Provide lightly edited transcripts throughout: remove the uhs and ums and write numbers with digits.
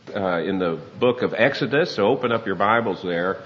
in the book of Exodus, so open up your Bibles there.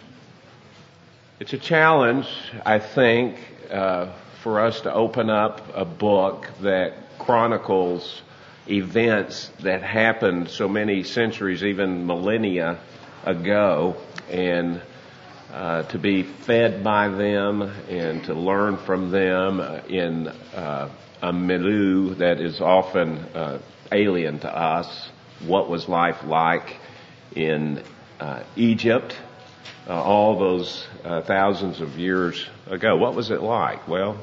It's a challenge, I think, for us to open up a book that chronicles events that happened so many centuries, even millennia ago, and to be fed by them and to learn from them in a milieu that is often alien to us. What was life like in Egypt all those thousands of years ago? What was it like? Well,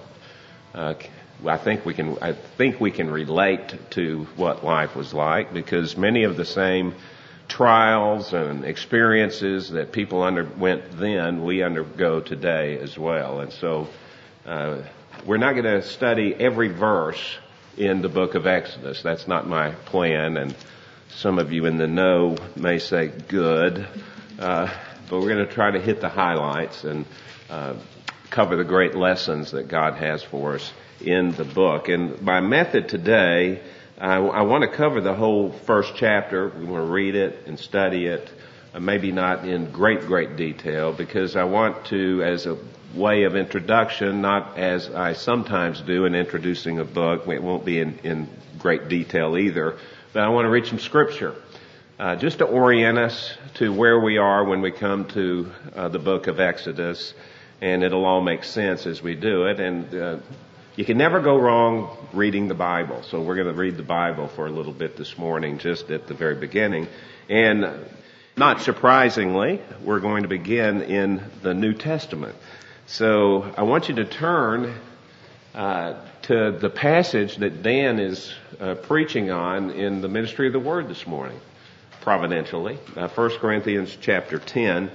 I think we can relate to what life was like, because many of the same trials and experiences that people underwent then, we undergo today as well. And so we're not going to study every verse in the book of Exodus. That's not my plan, and some of you in the know may say good, but we're going to try to hit the highlights and cover the great lessons that God has for us in the book. And my method today, I want to cover the whole first chapter. We want to read it and study it, maybe not in great detail, because I want to, as a way of introduction, not as I sometimes do in introducing a book, it won't be in great detail either, but I want to read some scripture, just to orient us to where we are when we come to the book of Exodus, and it'll all make sense as we do it. And you can never go wrong reading the Bible. So we're going to read the Bible for a little bit this morning, just at the very beginning. And not surprisingly, we're going to begin in the New Testament. So I want you to turn to the passage that Dan is preaching on in the Ministry of the Word this morning, providentially, 1 Corinthians chapter 10.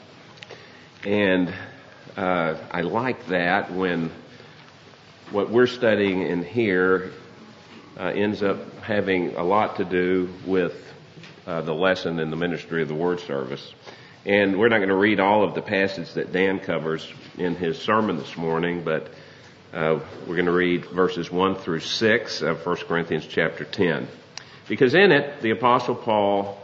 And I like that when what we're studying in here ends up having a lot to do with the lesson in the Ministry of the Word service. And we're not going to read all of the passage that Dan covers in his sermon this morning, but we're going to read verses 1 through 6 of 1 Corinthians chapter 10. Because in it, the Apostle Paul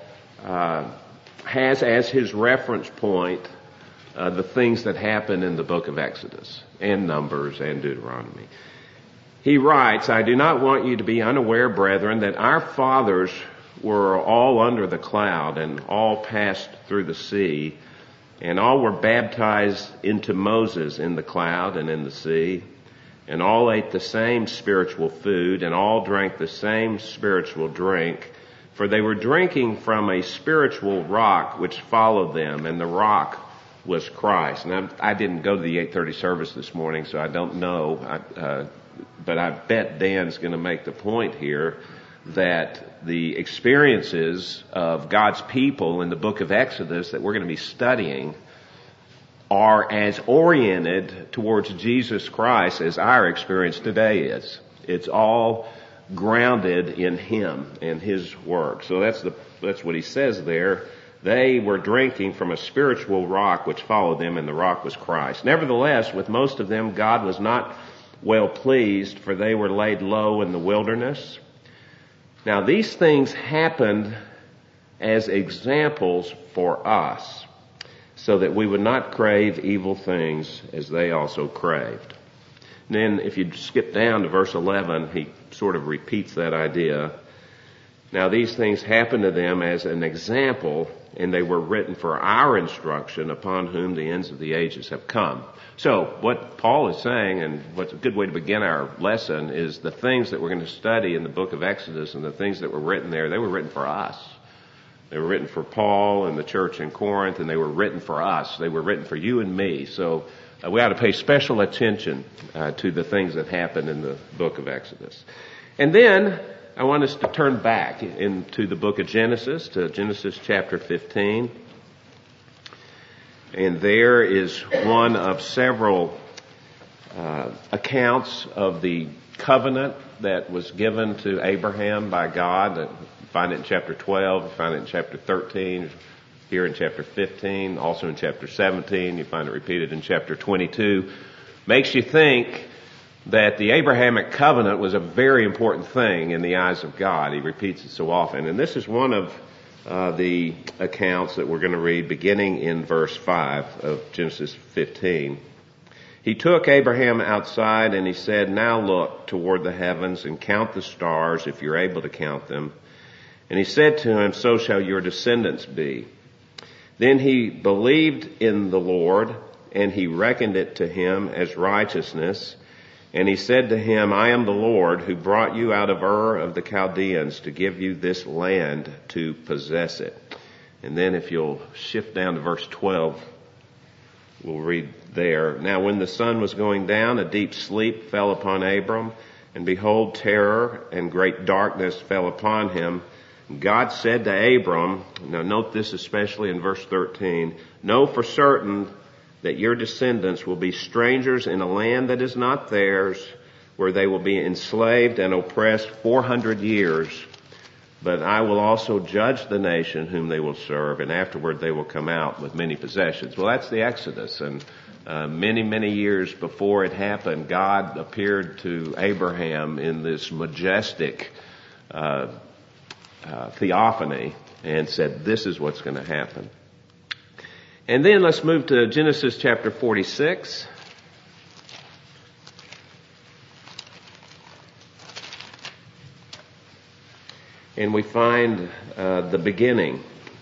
has as his reference point the things that happen in the book of Exodus and Numbers and Deuteronomy. He writes, "I do not want you to be unaware, brethren, that our fathers were all under the cloud and all passed through the sea, and all were baptized into Moses in the cloud and in the sea, and all ate the same spiritual food, and all drank the same spiritual drink, for they were drinking from a spiritual rock which followed them, and the rock was Christ." And I didn't go to the 8:30 service this morning, so I don't know, but I bet Dan's going to make the point here that the experiences of God's people in the book of Exodus that we're going to be studying are as oriented towards Jesus Christ as our experience today is. It's all grounded in Him and His work. So that's what he says there. They were drinking from a spiritual rock which followed them, and the rock was Christ. Nevertheless, with most of them, God was not well pleased, for they were laid low in the wilderness. Now, these things happened as examples for us, so that we would not crave evil things as they also craved. And then, if you skip down to verse 11, he sort of repeats that idea. Now, these things happened to them as an example, and they were written for our instruction, upon whom the ends of the ages have come. So, what Paul is saying, and what's a good way to begin our lesson, is the things that we're going to study in the book of Exodus and the things that were written there, they were written for us. They were written for Paul and the church in Corinth, and they were written for us. They were written for you and me. So, we ought to pay special attention to the things that happened in the book of Exodus. And then I want us to turn back into the book of Genesis, to Genesis chapter 15. And there is one of several accounts of the covenant that was given to Abraham by God. You find it in chapter 12, you find it in chapter 13, here in chapter 15, also in chapter 17. You find it repeated in chapter 22. Makes you think that the Abrahamic covenant was a very important thing in the eyes of God. He repeats it so often. And this is one of the accounts that we're going to read beginning in verse 5 of Genesis 15. He took Abraham outside and he said, "Now look toward the heavens and count the stars if you're able to count them." And he said to him, "So shall your descendants be." Then he believed in the Lord, and he reckoned it to him as righteousness. And he said to him, "I am the Lord who brought you out of Ur of the Chaldeans to give you this land to possess it." And then if you'll shift down to verse 12, we'll read there. "Now when the sun was going down, a deep sleep fell upon Abram, and behold, terror and great darkness fell upon him. God said to Abram," now note this especially in verse 13, "Know for certain that your descendants will be strangers in a land that is not theirs, where they will be enslaved and oppressed 400 years. But I will also judge the nation whom they will serve, and afterward they will come out with many possessions." Well, that's the Exodus, and many, many years before it happened, God appeared to Abraham in this majestic theophany and said, "This is what's going to happen." And then let's move to Genesis chapter 46. And we find the beginning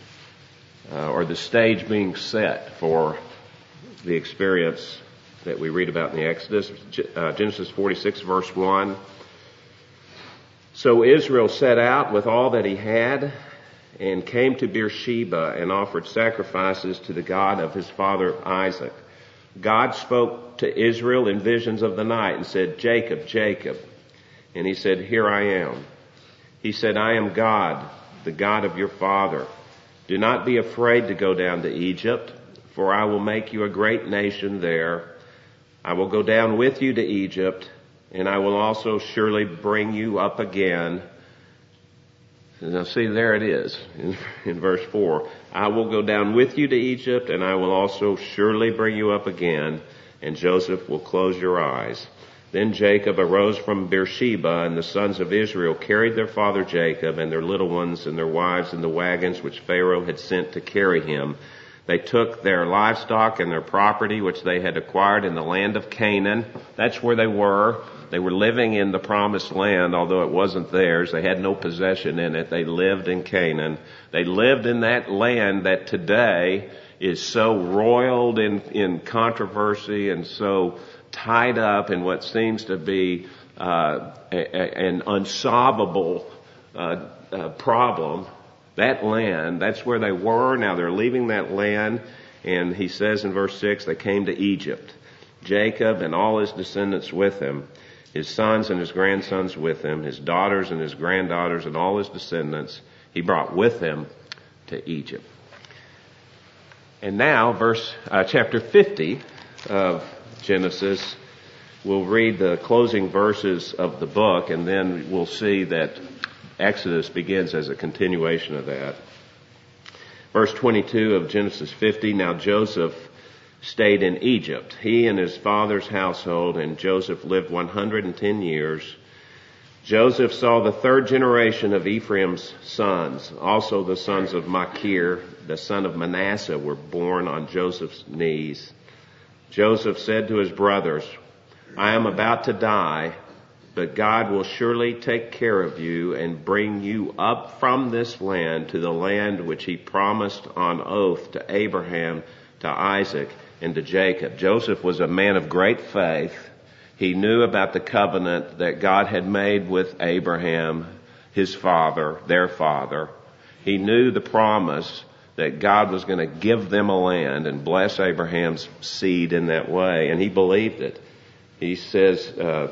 or the stage being set for the experience that we read about in the Exodus. Genesis 46 verse 1. "So Israel set out with all that he had and came to Beersheba and offered sacrifices to the God of his father Isaac. God spoke to Israel in visions of the night and said, 'Jacob, Jacob.' And he said, 'Here I am.' He said, 'I am God, the God of your father. Do not be afraid to go down to Egypt, for I will make you a great nation there. I will go down with you to Egypt, and I will also surely bring you up again.'" Now see, there it is in verse 4. "I will go down with you to Egypt, and I will also surely bring you up again, and Joseph will close your eyes." Then Jacob arose from Beersheba, and the sons of Israel carried their father Jacob and their little ones and their wives in the wagons which Pharaoh had sent to carry him. They took their livestock and their property which they had acquired in the land of Canaan. That's where they were. They were living in the promised land, although it wasn't theirs. They had no possession in it. They lived in Canaan. They lived in that land that today is so roiled in controversy and so tied up in what seems to be an unsolvable problem. That land, that's where they were. Now they're leaving that land, and he says in verse 6, they came to Egypt. Jacob and all his descendants with him, his sons and his grandsons with him, his daughters and his granddaughters and all his descendants, he brought with him to Egypt. And now, chapter 50 of Genesis, we'll read the closing verses of the book, and then we'll see that Exodus begins as a continuation of that. Verse 22 of Genesis 50, "Now Joseph stayed in Egypt, he and his father's household, and Joseph lived 110 years. Joseph saw the third generation of Ephraim's sons. Also the sons of Machir, the son of Manasseh, were born on Joseph's knees. Joseph said to his brothers, 'I am about to die, but God will surely take care of you and bring you up from this land to the land which he promised on oath to Abraham, to Isaac, and to Jacob.'" Joseph was a man of great faith. He knew about the covenant that God had made with Abraham, his father, their father. He knew the promise that God was going to give them a land and bless Abraham's seed in that way, and he believed it. He says,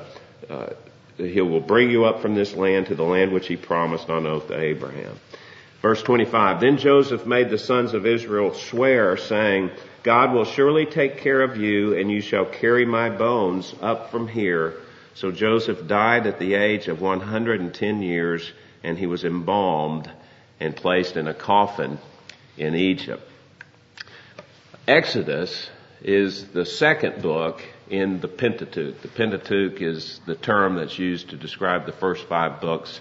he will bring you up from this land to the land which he promised on oath to Abraham. Verse 25, "Then Joseph made the sons of Israel swear, saying, 'God will surely take care of you, and you shall carry my bones up from here.' So Joseph died at the age of 110 years, and he was embalmed and placed in a coffin in Egypt." Exodus is the second book in the Pentateuch. The Pentateuch is the term that's used to describe the first 5 books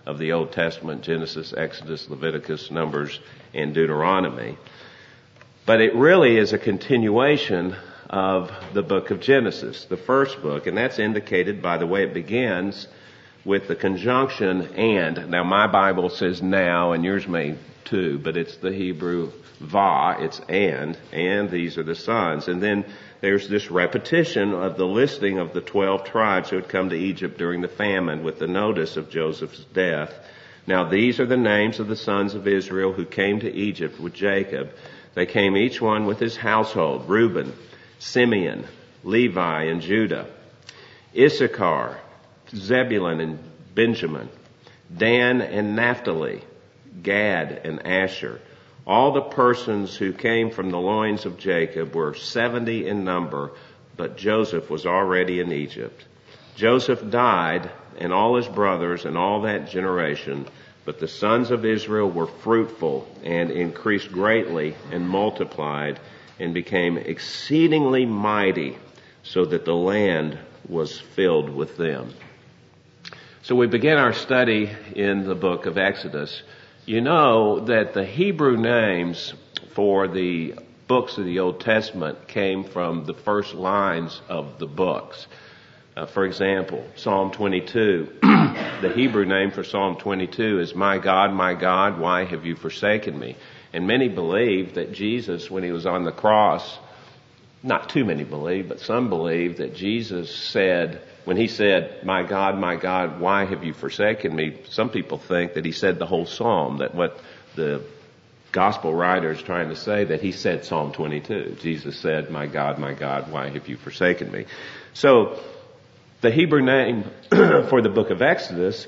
of the Old Testament: Genesis, Exodus, Leviticus, Numbers, and Deuteronomy. But it really is a continuation of the book of Genesis, the first book, and that's indicated by the way it begins with the conjunction and. Now my Bible says now, and yours may too, but it's the Hebrew va, it's and these are the sons. And then there's this repetition of the listing of the 12 tribes who had come to Egypt during the famine with the notice of Joseph's death. Now these are the names of the sons of Israel who came to Egypt with Jacob. They came each one with his household: Reuben, Simeon, Levi, and Judah; Issachar, Zebulun, and Benjamin; Dan and Naphtali; Gad and Asher. All the persons who came from the loins of Jacob were 70 in number, but Joseph was already in Egypt. Joseph died, and all his brothers and all that generation, but the sons of Israel were fruitful and increased greatly and multiplied and became exceedingly mighty, so that the land was filled with them. So we begin our study in the book of Exodus. You know that the Hebrew names for the books of the Old Testament came from the first lines of the books. For example, Psalm 22, the Hebrew name for Psalm 22 is my God, why have you forsaken me? And many believe that Jesus, when he was on the cross, not too many believe, but some believe that Jesus said, when he said, my God, why have you forsaken me? Some people think that he said the whole psalm, that what the gospel writer is trying to say, that he said Psalm 22. Jesus said, my God, why have you forsaken me? So the Hebrew name for the book of Exodus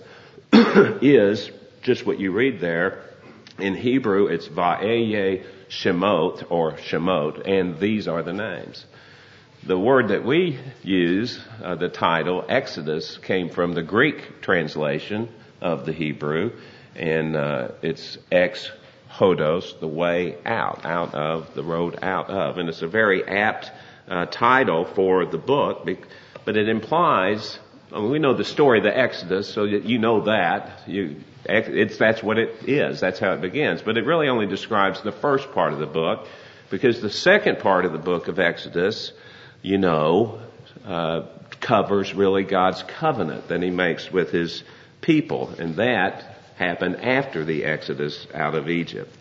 is just what you read there. In Hebrew, it's Va'eye Shemot, or Shemot, and these are the names. The word that we use, the title, Exodus, came from the Greek translation of the Hebrew, and it's ex hodos, the way out of, the road out of. And it's a very apt title for the book, but it implies, we know the story of the Exodus, so that you know that. That's what it is. That's how it begins. But it really only describes the first part of the book, because the second part of the book of Exodus, covers really God's covenant that he makes with his people. And that happened after the Exodus out of Egypt.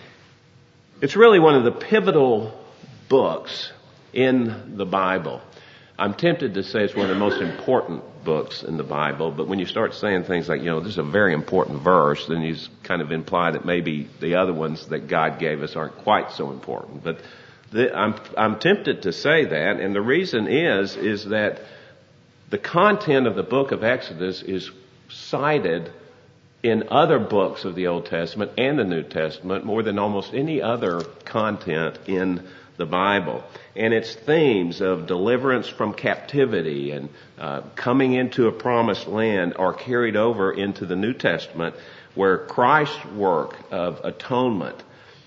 It's really one of the pivotal books in the Bible. I'm tempted to say it's one of the most important books in the Bible, but when you start saying things like, this is a very important verse, then you kind of imply that maybe the other ones that God gave us aren't quite so important. But I'm tempted to say that, and the reason is that the content of the book of Exodus is cited in other books of the Old Testament and the New Testament more than almost any other content in the Bible. And its themes of deliverance from captivity and coming into a promised land are carried over into the New Testament, where Christ's work of atonement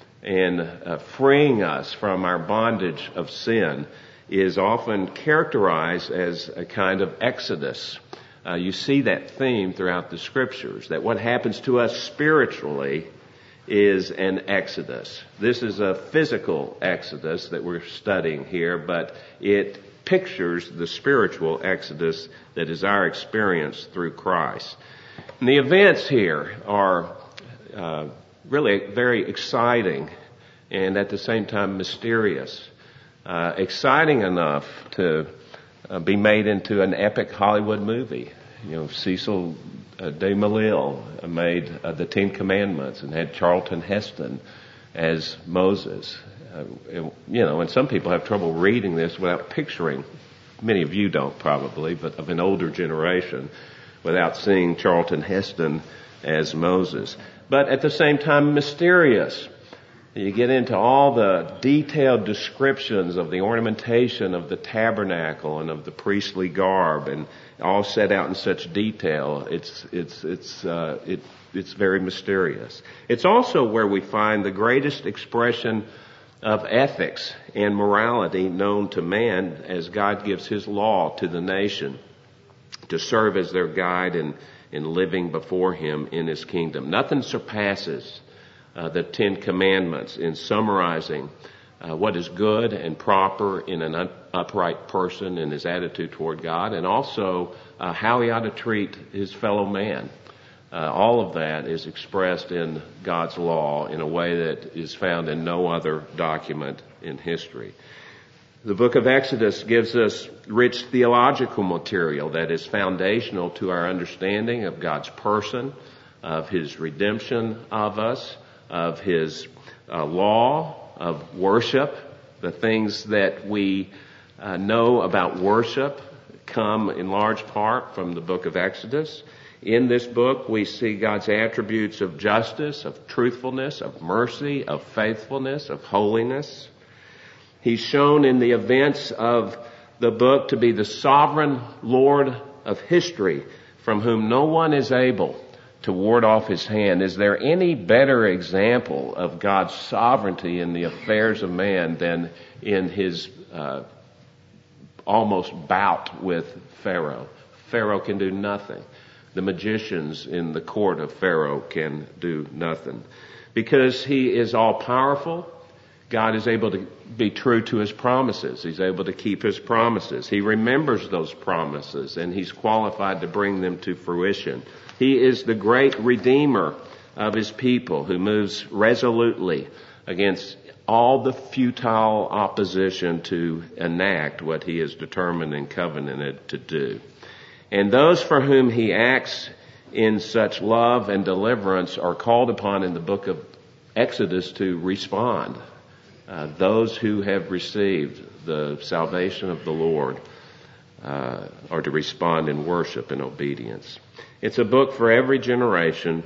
and freeing us from our bondage of sin is often characterized as a kind of exodus. You see that theme throughout the Scriptures, that what happens to us spiritually is an exodus. This is a physical exodus that we're studying here, but it pictures the spiritual exodus that is our experience through Christ. And the events here are really very exciting and at the same time mysterious. Exciting enough to be made into an epic Hollywood movie. Cecil DeMille made the Ten Commandments and had Charlton Heston as Moses. And some people have trouble reading this without picturing, many of you don't probably, but of an older generation, without seeing Charlton Heston as Moses. But at the same time, mysterious. You get into all the detailed descriptions of the ornamentation of the tabernacle and of the priestly garb, and all set out in such detail. It's very mysterious. It's also where we find the greatest expression of ethics and morality known to man, as God gives his law to the nation to serve as their guide and in living before him in his kingdom. Nothing surpasses the Ten Commandments in summarizing what is good and proper in an upright person in his attitude toward God, and also how he ought to treat his fellow man. All of that is expressed in God's law in a way that is found in no other document in history. The book of Exodus gives us rich theological material that is foundational to our understanding of God's person, of his redemption of us, of his law, of worship. The things that we know about worship come in large part from the book of Exodus. In this book, we see God's attributes of justice, of truthfulness, of mercy, of faithfulness, of holiness. He's shown in the events of the book to be the sovereign Lord of history, from whom no one is able to ward off his hand. Is there any better example of God's sovereignty in the affairs of man than in his almost bout with Pharaoh? Pharaoh can do nothing. The magicians in the court of Pharaoh can do nothing. Because he is all powerful, God is able to be true to his promises. He's able to keep his promises. He remembers those promises, and he's qualified to bring them to fruition. He is the great redeemer of his people who moves resolutely against all the futile opposition to enact what he has determined and covenanted to do. And those for whom he acts in such love and deliverance are called upon in the book of Exodus to respond. Those who have received the salvation of the Lord are to respond in worship and obedience. It's a book for every generation.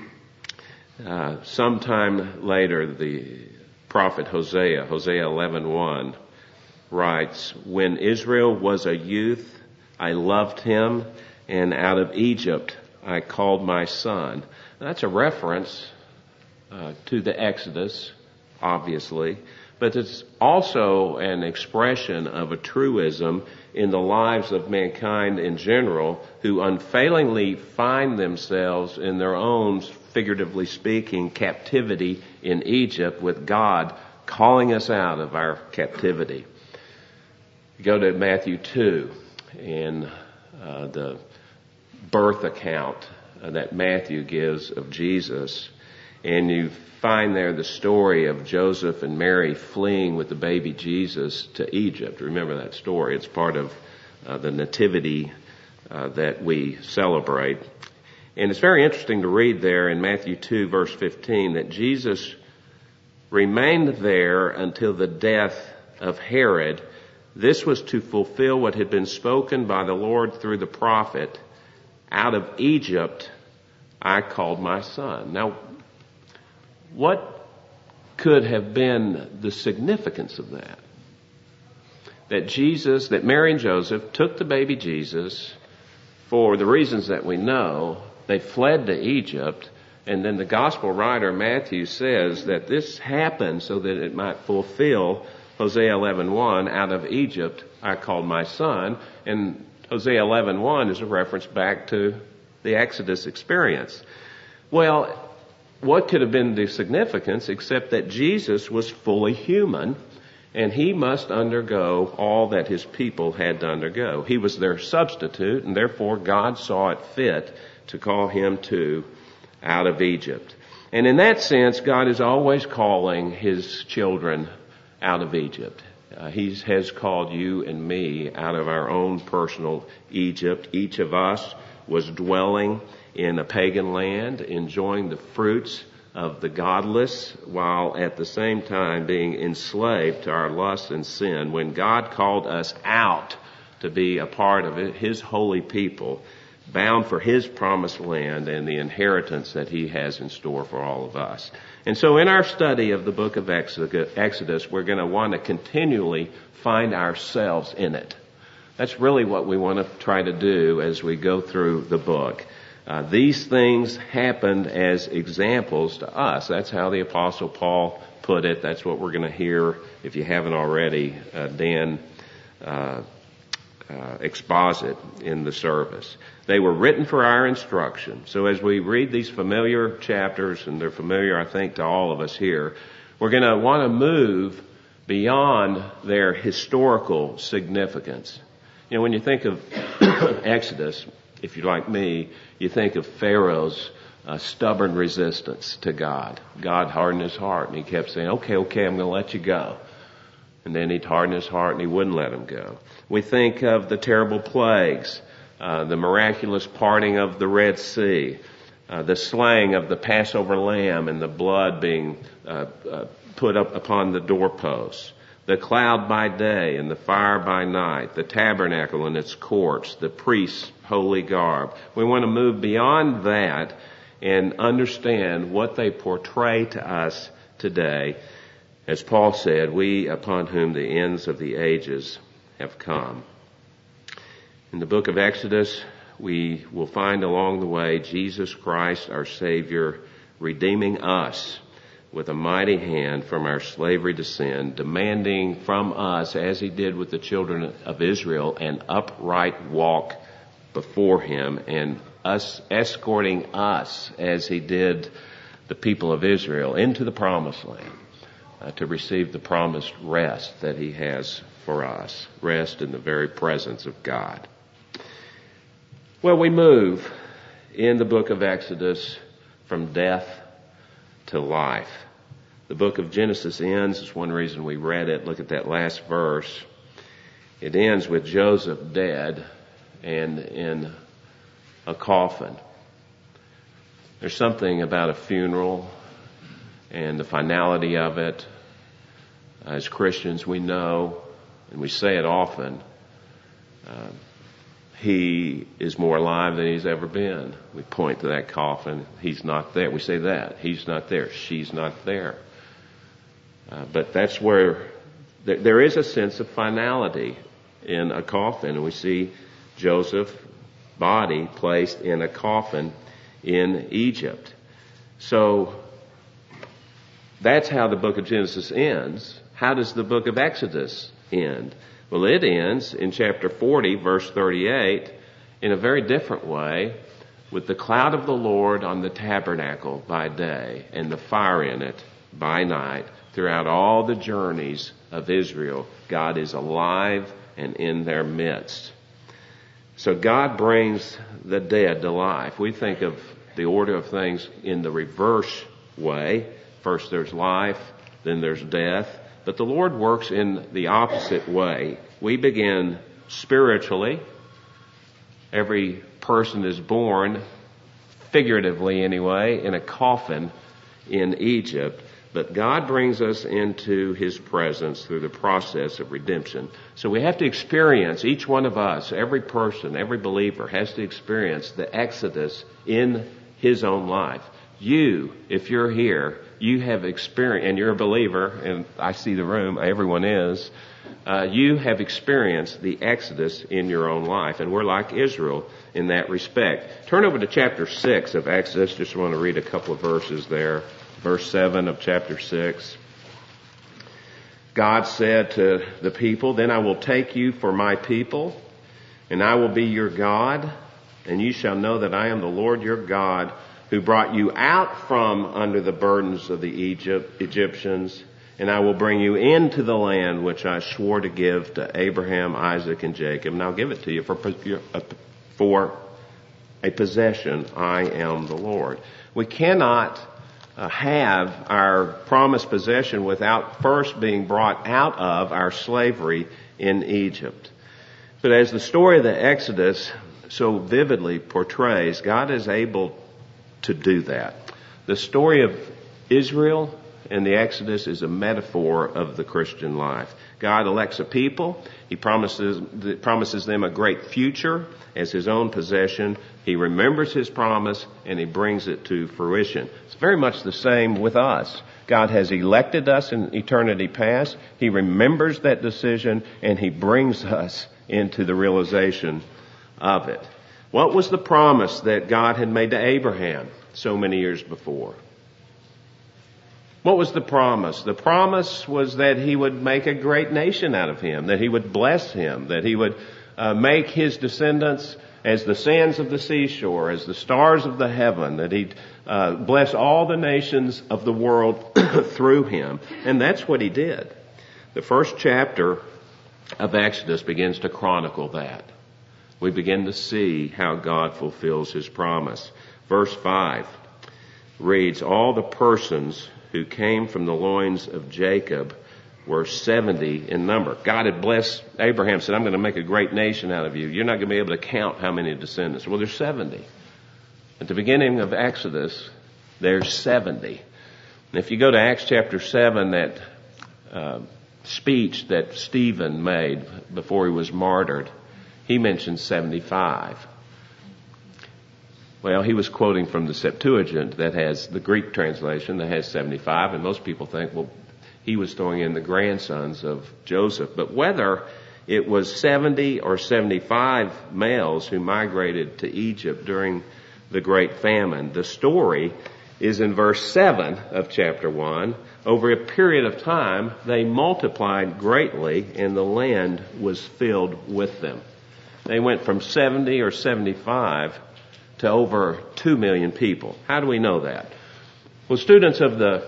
Sometime later, the prophet Hosea 11:1 writes, "When Israel was a youth, I loved him, and out of Egypt I called my son." That's a reference to the Exodus, obviously, but it's also an expression of a truism in the lives of mankind in general, who unfailingly find themselves in their own, figuratively speaking, captivity in Egypt, with God calling us out of our captivity. Go to Matthew 2. In the birth account that Matthew gives of Jesus, and you find there the story of Joseph and Mary fleeing with the baby Jesus to Egypt. Remember that story. It's part of the nativity that we celebrate. And it's very interesting to read there in Matthew 2 verse 15 that Jesus remained there until the death of Herod. This was to fulfill what had been spoken by the Lord through the prophet, "Out of Egypt I called my son." Now, what could have been the significance of that? That Mary and Joseph took the baby Jesus for the reasons that we know. They fled to Egypt, and then the gospel writer Matthew says that this happened so that it might fulfill Hosea 11:1, "Out of Egypt I called my son." And Hosea 11:1 is a reference back to the Exodus experience. Well, what could have been the significance except that Jesus was fully human, and he must undergo all that his people had to undergo. He was their substitute, and therefore God saw it fit to call him to out of Egypt. And in that sense, God is always calling his children out of Egypt. He has called you and me out of our own personal Egypt. Each of us was dwelling in a pagan land, enjoying the fruits of the godless, while at the same time being enslaved to our lust and sin. When God called us out to be a part of it, his holy people, bound for his promised land and the inheritance that he has in store for all of us. And so in our study of the book of Exodus, we're going to want to continually find ourselves in it. That's really what we want to try to do as we go through the book. These things happened as examples to us. That's how the Apostle Paul put it. That's what we're going to hear, if you haven't already, Dan exposit in the service. They were written for our instruction. So as we read these familiar chapters, and they're familiar, I think, to all of us here, we're going to want to move beyond their historical significance. You know, when you think of Exodus, if you're like me, you think of Pharaoh's stubborn resistance to God. God hardened his heart, and he kept saying, okay, I'm going to let you go. And then he'd harden his heart, and he wouldn't let him go. We think of the terrible plagues, the miraculous parting of the Red Sea, the slaying of the Passover lamb and the blood being put up upon the doorposts, the cloud by day and the fire by night, the tabernacle and its courts, the priest's holy garb. We want to move beyond that and understand what they portray to us today. As Paul said, we upon whom the ends of the ages have come. In the book of Exodus, we will find along the way Jesus Christ, our Savior, redeeming us with a mighty hand from our slavery to sin, demanding from us, as he did with the children of Israel, an upright walk before him, and us escorting us, as he did the people of Israel, into the promised land to receive the promised rest that he has for us, rest in the very presence of God. Well, we move in the book of Exodus from death to life. The book of Genesis ends, it's one reason we read it. Look at that last verse. It ends with Joseph dead and in a coffin. There's something about a funeral and the finality of it. As Christians, we know, and we say it often, he is more alive than he's ever been. We point to that coffin. He's not there. We say that. He's not there. She's not there. But that's where there is a sense of finality in a coffin. And we see Joseph's body placed in a coffin in Egypt. So that's how the book of Genesis ends. How does the book of Exodus end? Well, it ends in chapter 40, verse 38, in a very different way, with the cloud of the Lord on the tabernacle by day and the fire in it by night. Throughout all the journeys of Israel, God is alive and in their midst. So God brings the dead to life. We think of the order of things in the reverse way. First there's life, then there's death. But the Lord works in the opposite way. We begin spiritually. Every person is born, figuratively anyway, in a coffin in Egypt. But God brings us into his presence through the process of redemption. So we have to experience, each one of us, every person, every believer has to experience the Exodus in his own life. You, if you're here, you have experienced, and you're a believer, and I see the room, everyone is, you have experienced the Exodus in your own life, and we're like Israel in that respect. Turn over to chapter 6 of Exodus. Just want to read a couple of verses there. Verse 7 of chapter 6. God said to the people, "Then I will take you for my people, and I will be your God, and you shall know that I am the Lord your God, who brought you out from under the burdens of the Egyptians, and I will bring you into the land which I swore to give to Abraham, Isaac, and Jacob, and I'll give it to you for a possession. I am the Lord." We cannot have our promised possession without first being brought out of our slavery in Egypt. But as the story of the Exodus so vividly portrays, God is able to do that. The story of Israel and the Exodus is a metaphor of the Christian life. God elects a people. He promises them a great future as his own possession. He remembers his promise and he brings it to fruition. It's very much the same with us. God has elected us in eternity past. He remembers that decision and he brings us into the realization of it. What was the promise that God had made to Abraham so many years before? What was the promise? The promise was that he would make a great nation out of him, that he would bless him, that he would make his descendants as the sands of the seashore, as the stars of the heaven, that he'd bless all the nations of the world through him. And that's what he did. The first chapter of Exodus begins to chronicle that. We begin to see how God fulfills his promise. Verse 5 reads, all the persons who came from the loins of Jacob were 70 in number. God had blessed Abraham, said, I'm going to make a great nation out of you. You're not going to be able to count how many descendants. Well, there's 70. At the beginning of Exodus, there's 70. And if you go to Acts chapter 7, that speech that Stephen made before he was martyred, he mentions 75. Well, he was quoting from the Septuagint that has the Greek translation that has 75, and most people think, well, he was throwing in the grandsons of Joseph. But whether it was 70 or 75 males who migrated to Egypt during the Great Famine, the story is in verse 7 of chapter 1. Over a period of time, they multiplied greatly, and the land was filled with them. They went from 70 or 75 to over 2 million people. How do we know that? Well, students of the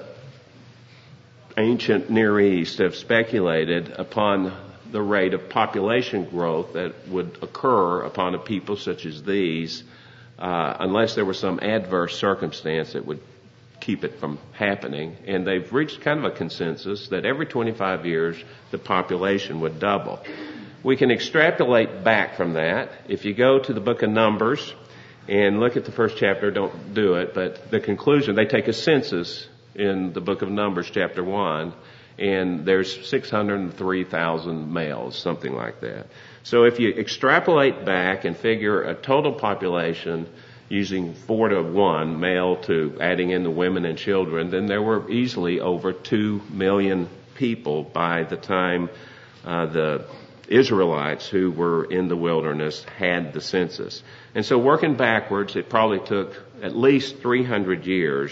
ancient Near East have speculated upon the rate of population growth that would occur upon a people such as these, unless there was some adverse circumstance that would keep it from happening. And they've reached kind of a consensus that every 25 years the population would double. We can extrapolate back from that. If you go to the book of Numbers and look at the first chapter, don't do it, but the conclusion, they take a census in the book of Numbers, chapter 1, and there's 603,000 males, something like that. So if you extrapolate back and figure a total population using 4 to 1, male to adding in the women and children, then there were easily over 2 million people by the time the Israelites who were in the wilderness had the census. And so working backwards, it probably took at least 300 years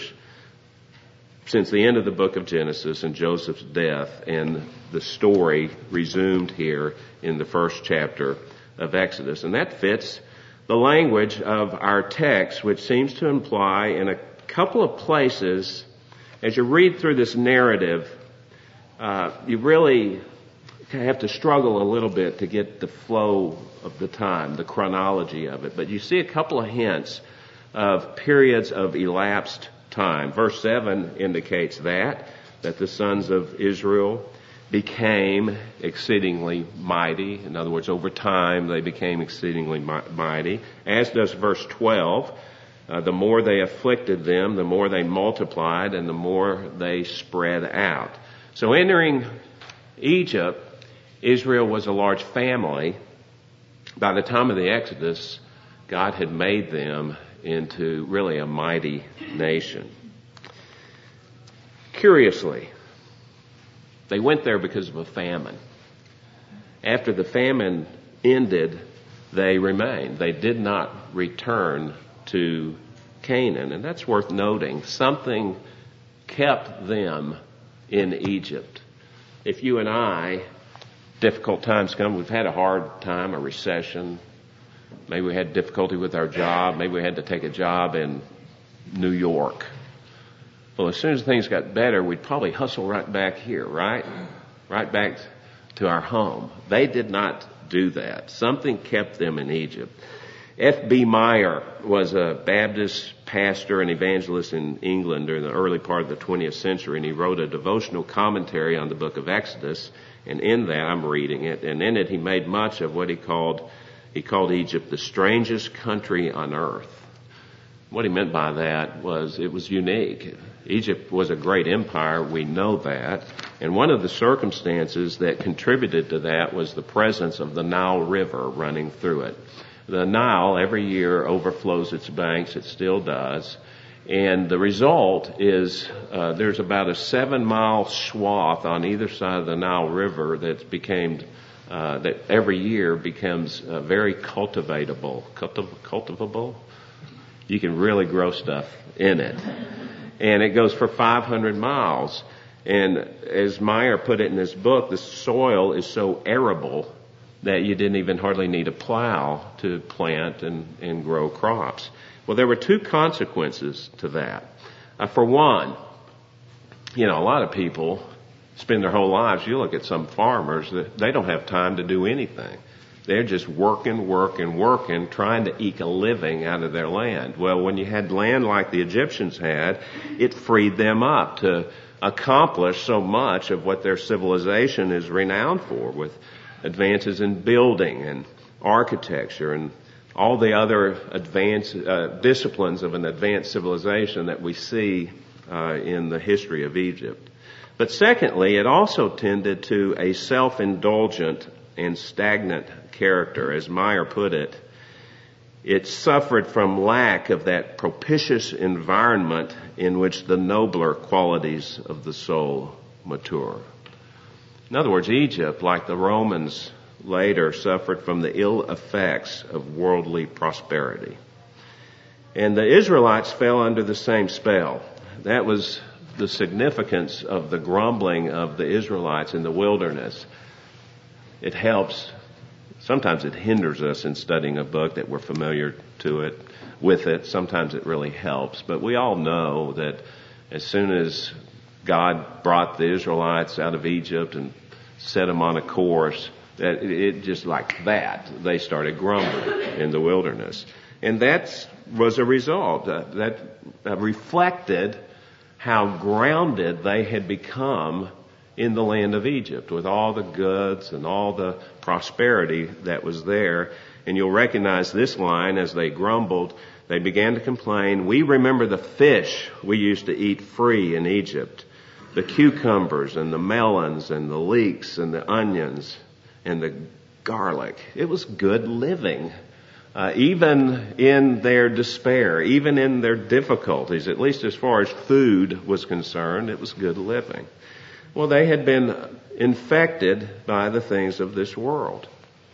since the end of the book of Genesis and Joseph's death, and the story resumed here in the first chapter of Exodus. And that fits the language of our text, which seems to imply in a couple of places, as you read through this narrative, you really have to struggle a little bit to get the flow of the time, the chronology of it. But you see a couple of hints of periods of elapsed time. Verse 7 indicates that the sons of Israel became exceedingly mighty. In other words, over time they became exceedingly mighty. As does verse 12. The more they afflicted them, the more they multiplied, and the more they spread out. So entering Egypt, Israel was a large family. By the time of the Exodus, God had made them into really a mighty nation. Curiously, they went there because of a famine. After the famine ended, they remained. They did not return to Canaan. And that's worth noting. Something kept them in Egypt. If you and I, difficult times come, we've had a hard time, a recession. Maybe we had difficulty with our job. Maybe we had to take a job in New York. Well, as soon as things got better, we'd probably hustle right back here, right? Right back to our home. They did not do that. Something kept them in Egypt. F.B. Meyer was a Baptist pastor and evangelist in England during the early part of the 20th century, and he wrote a devotional commentary on the book of Exodus. And in that, I'm reading it, and in it he made much of what he called Egypt the strangest country on earth. What he meant by that was it was unique. Egypt was a great empire, we know that. And one of the circumstances that contributed to that was the presence of the Nile River running through it. The Nile every year overflows its banks, it still does. And the result is there's about a 7-mile swath on either side of the Nile River that every year becomes very cultivatable. Cultivable? You can really grow stuff in it. And it goes for 500 miles. And as Meyer put it in his book, the soil is so arable that you didn't even hardly need a plow to plant and grow crops. Well, there were two consequences to that. For one, a lot of people spend their whole lives, you look at some farmers, that they don't have time to do anything. They're just working, trying to eke a living out of their land. Well, when you had land like the Egyptians had, it freed them up to accomplish so much of what their civilization is renowned for, with advances in building and architecture and all the other advanced disciplines of an advanced civilization that we see in the history of Egypt. But secondly, it also tended to a self-indulgent and stagnant character. As Meyer put it, it suffered from lack of that propitious environment in which the nobler qualities of the soul mature. In other words, Egypt, like the Romans later, suffered from the ill effects of worldly prosperity. And the Israelites fell under the same spell. That was the significance of the grumbling of the Israelites in the wilderness. It helps. Sometimes it hinders us in studying a book that we're familiar with it. Sometimes it really helps. But we all know that as soon as God brought the Israelites out of Egypt and set them on a course, that it just like that, they started grumbling in the wilderness. And that was a result. That reflected how grounded they had become in the land of Egypt, with all the goods and all the prosperity that was there. And you'll recognize this line: as they grumbled, they began to complain, "We remember the fish we used to eat free in Egypt, the cucumbers and the melons and the leeks and the onions and the garlic." It was good living. Even in their despair, even in their difficulties, at least as far as food was concerned, it was good living. Well, they had been infected by the things of this world.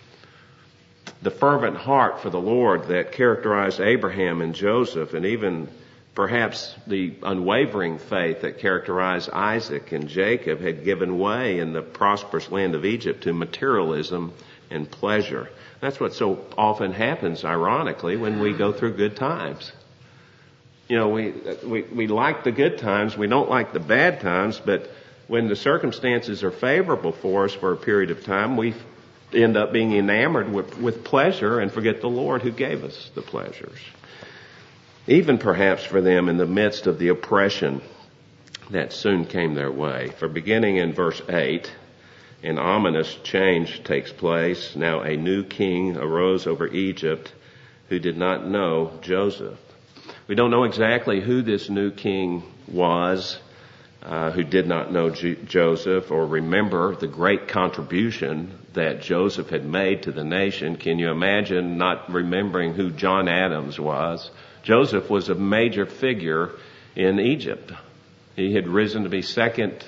The fervent heart for the Lord that characterized Abraham and Joseph, and even perhaps the unwavering faith that characterized Isaac and Jacob, had given way in the prosperous land of Egypt to materialism and pleasure. That's what so often happens, ironically, when we go through good times. We like the good times, we don't like the bad times, but when the circumstances are favorable for us for a period of time, we end up being enamored with pleasure and forget the Lord who gave us the pleasures. Even perhaps for them in the midst of the oppression that soon came their way. For beginning in verse 8, an ominous change takes place. Now a new king arose over Egypt who did not know Joseph. We don't know exactly who this new king was, who did not know Joseph or remember the great contribution that Joseph had made to the nation. Can you imagine not remembering who John Adams was? Joseph was a major figure in Egypt. He had risen to be second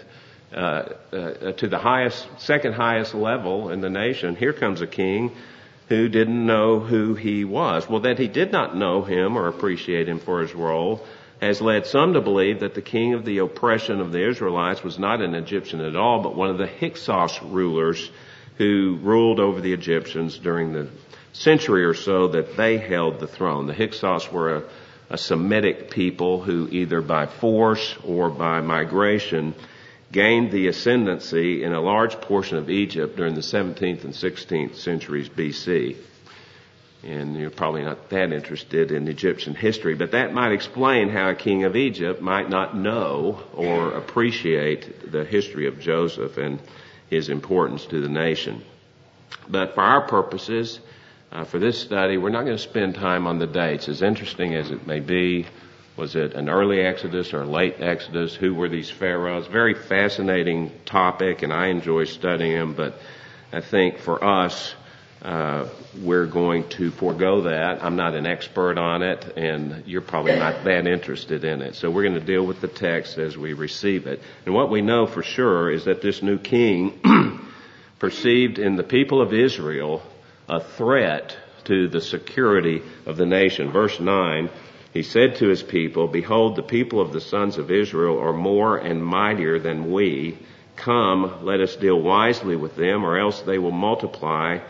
highest level in the nation. Here comes a king who didn't know who he was. Well, that he did not know him or appreciate him for his role has led some to believe that the king of the oppression of the Israelites was not an Egyptian at all, but one of the Hyksos rulers who ruled over the Egyptians during the century or so that they held the throne. The Hyksos were a Semitic people who either by force or by migration gained the ascendancy in a large portion of Egypt during the 17th and 16th centuries BC. And you're probably not that interested in Egyptian history, but that might explain how a king of Egypt might not know or appreciate the history of Joseph and his importance to the nation. But for our purposes, for this study, we're not going to spend time on the dates. As interesting as it may be, was it an early Exodus or a late Exodus? Who were these pharaohs? Very fascinating topic, and I enjoy studying them, but I think for us, we're going to forego that. I'm not an expert on it, and you're probably not that interested in it. So we're going to deal with the text as we receive it. And what we know for sure is that this new king perceived in the people of Israel a threat to the security of the nation. Verse 9, he said to his people, "Behold, the people of the sons of Israel are more and mightier than we. Come, let us deal wisely with them, or else they will multiply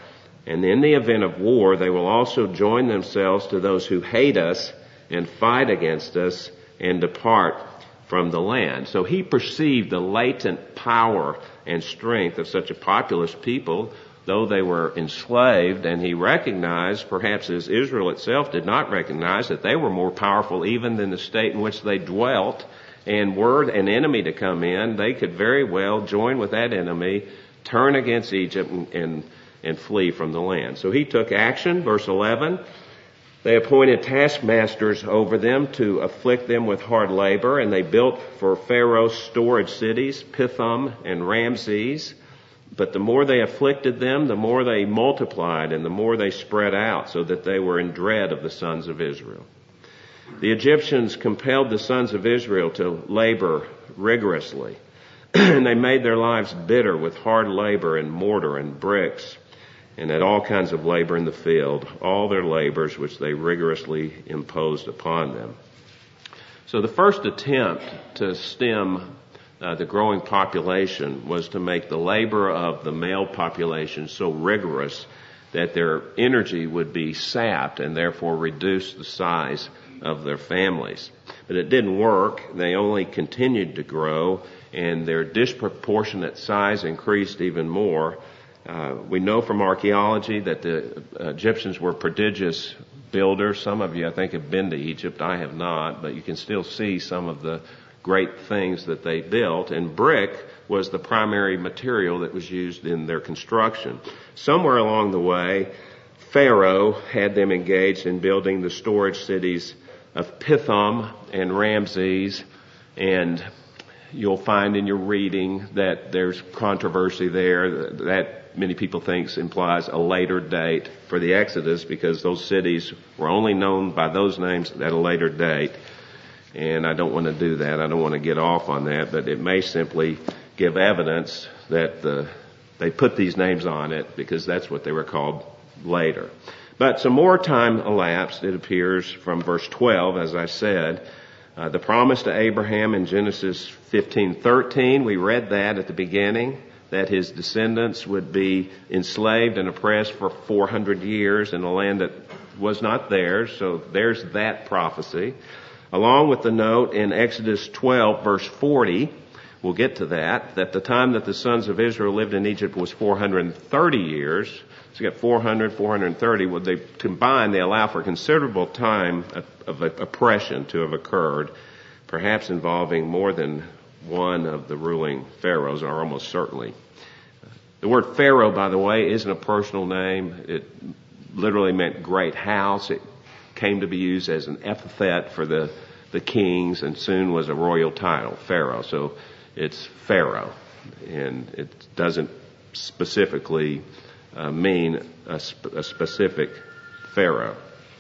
And in the event of war, they will also join themselves to those who hate us and fight against us and depart from the land. So he perceived the latent power and strength of such a populous people, though they were enslaved, and he recognized, perhaps as Israel itself did not recognize, that they were more powerful even than the state in which they dwelt. And were an enemy to come in, they could very well join with that enemy, turn against Egypt, and flee from the land. So he took action. Verse 11, they appointed taskmasters over them to afflict them with hard labor, and they built for Pharaoh storage cities, Pithom and Ramses. But the more they afflicted them, the more they multiplied, and the more they spread out, so that they were in dread of the sons of Israel. The Egyptians compelled the sons of Israel to labor rigorously, and they made their lives bitter with hard labor and mortar and bricks, and had all kinds of labor in the field, all their labors which they rigorously imposed upon them. So the first attempt to stem the growing population was to make the labor of the male population so rigorous that their energy would be sapped and therefore reduce the size of their families. But it didn't work. They only continued to grow, and their disproportionate size increased even more. We know from archaeology that the Egyptians were prodigious builders. Some of you, I think, have been to Egypt. I have not, but you can still see some of the great things that they built. And brick was the primary material that was used in their construction. Somewhere along the way, Pharaoh had them engaged in building the storage cities of Pithom and Ramses, and you'll find in your reading that there's controversy there. That many people think implies a later date for the Exodus, because those cities were only known by those names at a later date. And I don't want to do that. I don't want to get off on that, but it may simply give evidence that they put these names on it because that's what they were called later. But some more time elapsed, it appears, from verse 12, as I said. The promise to Abraham in Genesis 15:13, we read that at the beginning, that his descendants would be enslaved and oppressed for 400 years in a land that was not theirs. So there's that prophecy. Along with the note in Exodus 12, verse 40, we'll get to that the time that the sons of Israel lived in Egypt was 430 years. So you got 400, 430. Well, they combine, they allow for considerable time of oppression to have occurred, perhaps involving more than one of the ruling pharaohs, or almost certainly. The word Pharaoh, by the way, isn't a personal name. It literally meant great house. It came to be used as an epithet for the kings, and soon was a royal title, Pharaoh. So it's Pharaoh, and it doesn't specifically mean a specific Pharaoh.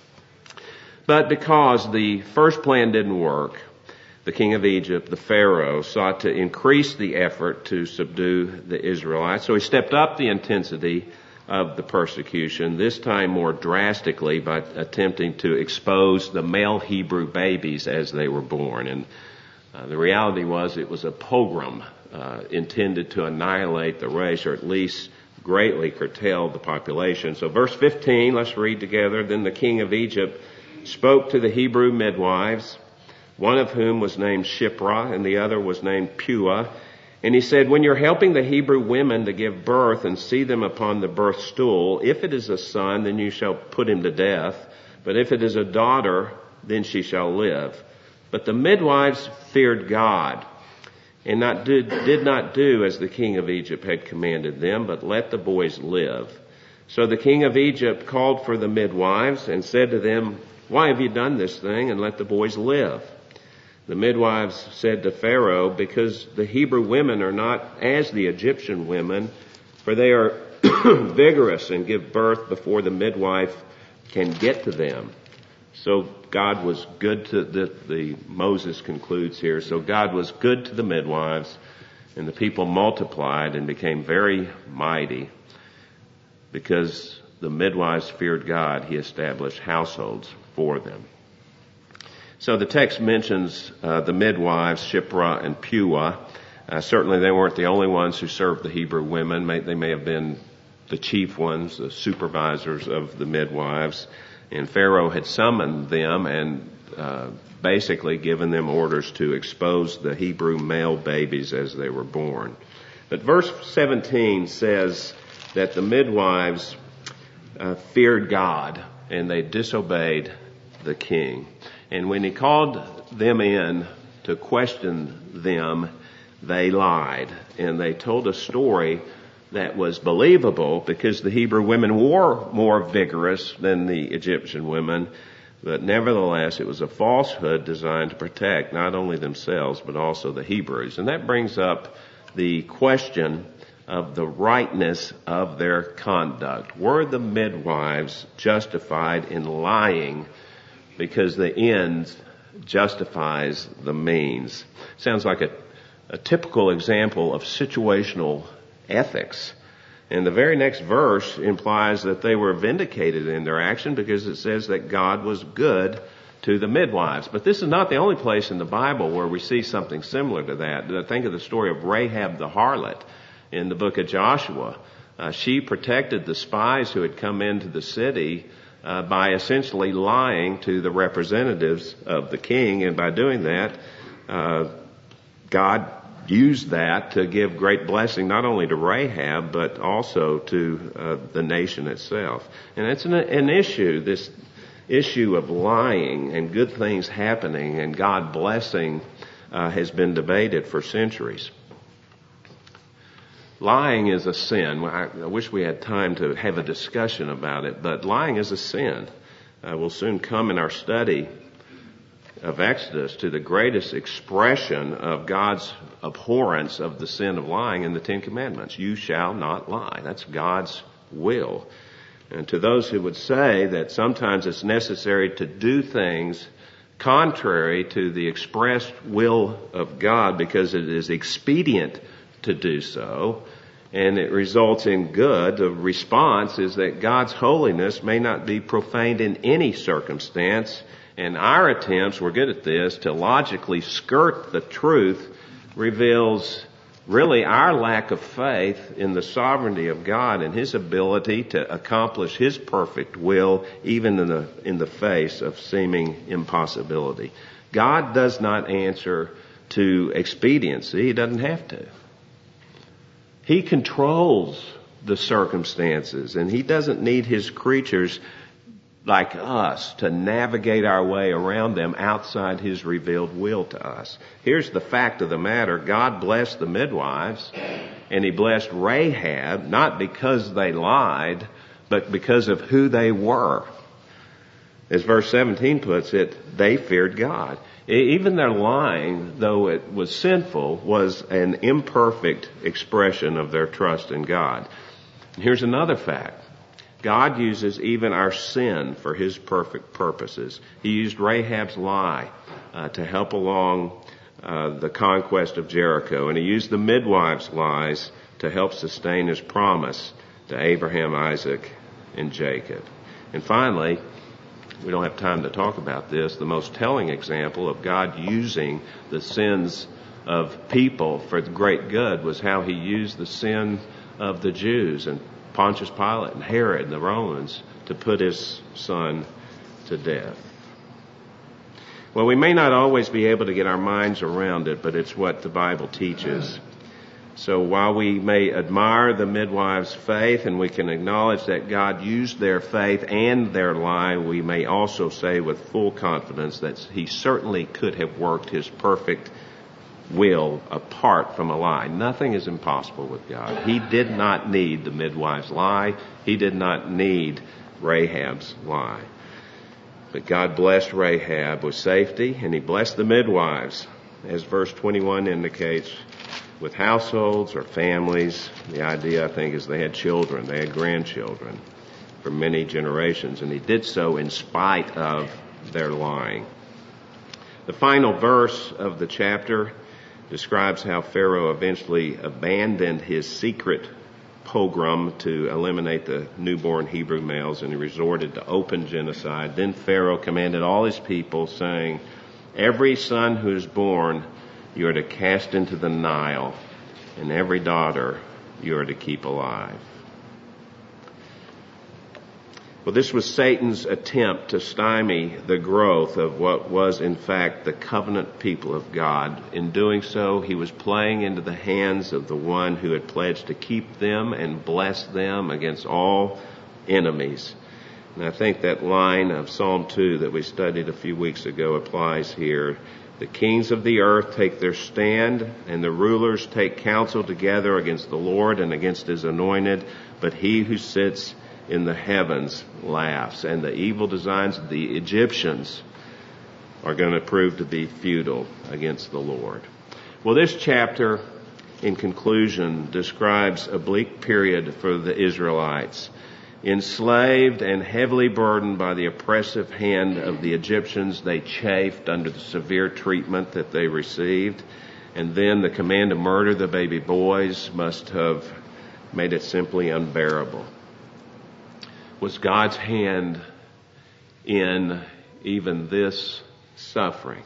But because the first plan didn't work, the king of Egypt, the Pharaoh, sought to increase the effort to subdue the Israelites. So he stepped up the intensity of the persecution, this time more drastically by attempting to expose the male Hebrew babies as they were born. And the reality was it was a pogrom intended to annihilate the race, or at least greatly curtail the population. So verse 15, let's read together. Then the king of Egypt spoke to the Hebrew midwives, one of whom was named Shiphrah and the other was named Puah. And he said, when you're helping the Hebrew women to give birth and see them upon the birth stool, if it is a son, then you shall put him to death. But if it is a daughter, then she shall live. But the midwives feared God and did not do as the king of Egypt had commanded them, but let the boys live. So the king of Egypt called for the midwives and said to them, why have you done this thing, and let the boys live? The midwives said to Pharaoh, because the Hebrew women are not as the Egyptian women, for they are vigorous and give birth before the midwife can get to them. So God was good to Moses concludes here. So God was good to the midwives, and the people multiplied and became very mighty. Because the midwives feared God, he established households for them. So the text mentions the midwives, Shiphrah and Puah. Certainly they weren't the only ones who served the Hebrew women. They may have been the chief ones, the supervisors of the midwives, and Pharaoh had summoned them and basically given them orders to expose the Hebrew male babies as they were born. But verse 17 says that the midwives feared God and they disobeyed the king. And when he called them in to question them, they lied. And they told a story that was believable because the Hebrew women were more vigorous than the Egyptian women. But nevertheless, it was a falsehood designed to protect not only themselves, but also the Hebrews. And that brings up the question of the rightness of their conduct. Were the midwives justified in lying because the end justifies the means? Sounds like a typical example of situational ethics. And the very next verse implies that they were vindicated in their action because it says that God was good to the midwives. But this is not the only place in the Bible where we see something similar to that. Think of the story of Rahab the harlot in the book of Joshua. She protected the spies who had come into the city by essentially lying to the representatives of the king. And by doing that, God used that to give great blessing not only to Rahab, but also to the nation itself. And it's an issue, this issue of lying and good things happening and God blessing has been debated for centuries. Lying is a sin. I wish we had time to have a discussion about it, but lying is a sin. We'll soon come in our study of Exodus to the greatest expression of God's abhorrence of the sin of lying in the Ten Commandments. You shall not lie. That's God's will. And to those who would say that sometimes it's necessary to do things contrary to the expressed will of God because it is expedient to do so, and it results in good, the response is that God's holiness may not be profaned in any circumstance, and our attempts, we're good at this, to logically skirt the truth reveals really our lack of faith in the sovereignty of God and His ability to accomplish His perfect will even in the face of seeming impossibility. God does not answer to expediency. He doesn't have to. He controls the circumstances, and He doesn't need His creatures like us to navigate our way around them outside His revealed will to us. Here's the fact of the matter. God blessed the midwives, and He blessed Rahab, not because they lied, but because of who they were. As verse 17 puts it, they feared God. Even their lying, though it was sinful, was an imperfect expression of their trust in God. And here's another fact. God uses even our sin for His perfect purposes. He used Rahab's lie to help along the conquest of Jericho. And He used the midwives' lies to help sustain His promise to Abraham, Isaac, and Jacob. And finally, we don't have time to talk about this, the most telling example of God using the sins of people for the great good was how He used the sin of the Jews and Pontius Pilate and Herod and the Romans to put His Son to death. Well, we may not always be able to get our minds around it, but it's what the Bible teaches. So while we may admire the midwives' faith and we can acknowledge that God used their faith and their lie, we may also say with full confidence that He certainly could have worked His perfect will apart from a lie. Nothing is impossible with God. He did not need the midwives' lie. He did not need Rahab's lie. But God blessed Rahab with safety, and He blessed the midwives, as verse 21 indicates, with households or families. The idea, I think, is they had children, they had grandchildren for many generations, and He did so in spite of their lying. The final verse of the chapter describes how Pharaoh eventually abandoned his secret pogrom to eliminate the newborn Hebrew males, and he resorted to open genocide. Then Pharaoh commanded all his people, saying, "Every son who is born you are to cast into the Nile, and every daughter you are to keep alive." Well, this was Satan's attempt to stymie the growth of what was, in fact, the covenant people of God. In doing so, he was playing into the hands of the one who had pledged to keep them and bless them against all enemies. And I think that line of Psalm 2 that we studied a few weeks ago applies here. The kings of the earth take their stand, and the rulers take counsel together against the Lord and against his anointed, but he who sits in the heavens laughs. And the evil designs of the Egyptians are going to prove to be futile against the Lord. Well, this chapter, in conclusion, describes a bleak period for the Israelites. Enslaved and heavily burdened by the oppressive hand of the Egyptians, they chafed under the severe treatment that they received. And then the command to murder the baby boys must have made it simply unbearable. Was God's hand in even this suffering?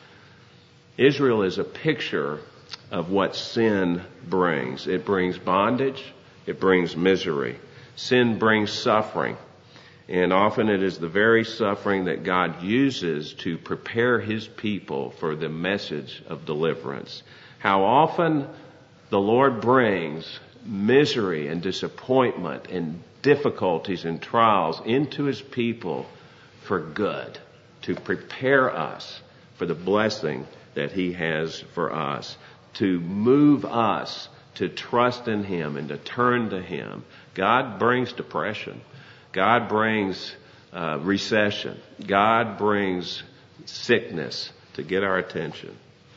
Israel is a picture of what sin brings. It brings bondage. It brings misery. Sin brings suffering. And often it is the very suffering that God uses to prepare his people for the message of deliverance. How often the Lord brings misery and disappointment and difficulties and trials into his people for good, to prepare us for the blessing that he has for us, to move us to trust in him and to turn to him. God brings depression. God brings recession. God brings sickness to get our attention.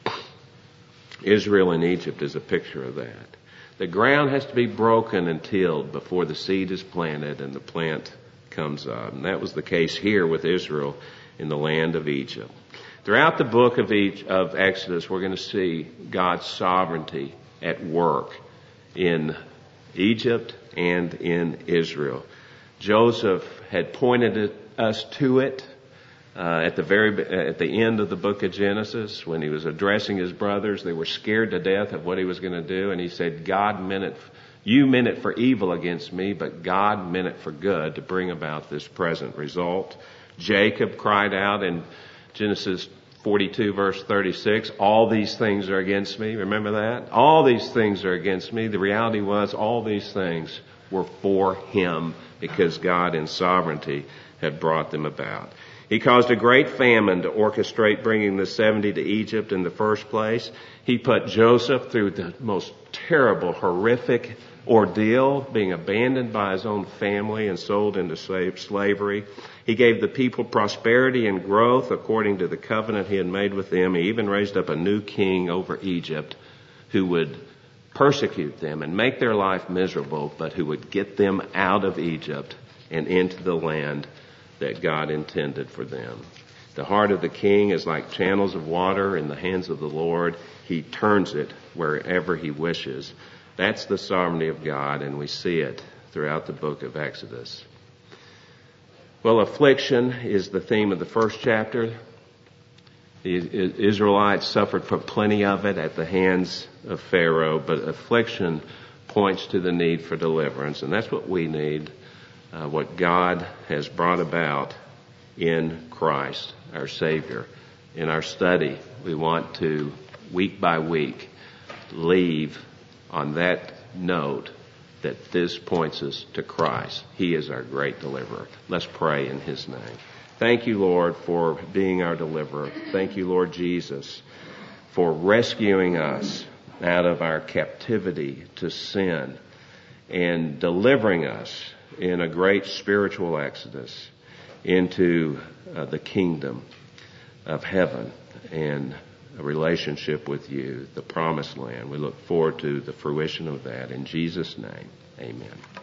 Israel in Egypt is a picture of that. The ground has to be broken and tilled before the seed is planted and the plant comes up. And that was the case here with Israel in the land of Egypt. Throughout the book of Exodus, we're going to see God's sovereignty at work in Egypt and in Israel. Joseph had pointed us to it at the end of the book of Genesis when he was addressing his brothers. They were scared to death of what he was going to do, and he said, you meant it for evil against me, but God meant it for good to bring about this present result. Jacob cried out in Genesis 42 verse 36, all these things are against me. Remember that? All these things are against me. The reality was all these things were for him because God in sovereignty had brought them about. He caused a great famine to orchestrate bringing the 70 to Egypt in the first place. He put Joseph through the most terrible, horrific ordeal, being abandoned by his own family and sold into slavery. He gave the people prosperity and growth according to the covenant he had made with them. He even raised up a new king over Egypt who would persecute them and make their life miserable, but who would get them out of Egypt and into the land that God intended for them. The heart of the king is like channels of water in the hands of the Lord. He turns it wherever he wishes. That's the sovereignty of God, and we see it throughout the book of Exodus. Well, affliction is the theme of the first chapter. The Israelites suffered from plenty of it at the hands of Pharaoh, but affliction points to the need for deliverance, and that's what we need. What God has brought about in Christ, our Savior. In our study, we want to, week by week, leave on that note that this points us to Christ. He is our great deliverer. Let's pray in his name. Thank you, Lord, for being our deliverer. Thank you, Lord Jesus, for rescuing us out of our captivity to sin and delivering us in a great spiritual exodus into the kingdom of heaven and a relationship with you, the promised land. We look forward to the fruition of that. In Jesus' name, amen.